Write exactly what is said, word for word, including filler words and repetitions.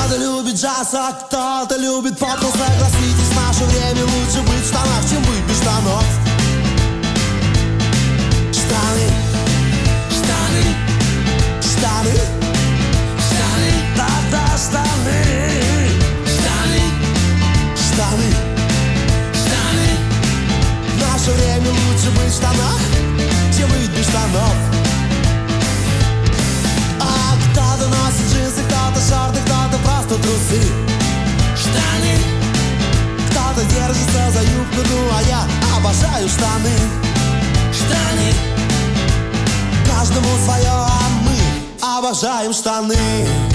Кто-то любит джаз, а кто-то любит поп. Но согласитесь, в наше время лучше быть в штанах, чем быть без штанов. Штаны, штаны, штаны, штаны, да-да, штаны, штаны, штаны, штаны. В наше время лучше быть в штанах, чем быть без штанов. А кто-то носит джинсы, кто-то шорты, кто-то просто трусы. Штаны. Кто-то держится за юбку, ну а я обожаю штаны. Штаны. Каждому свое, а мы обожаем штаны.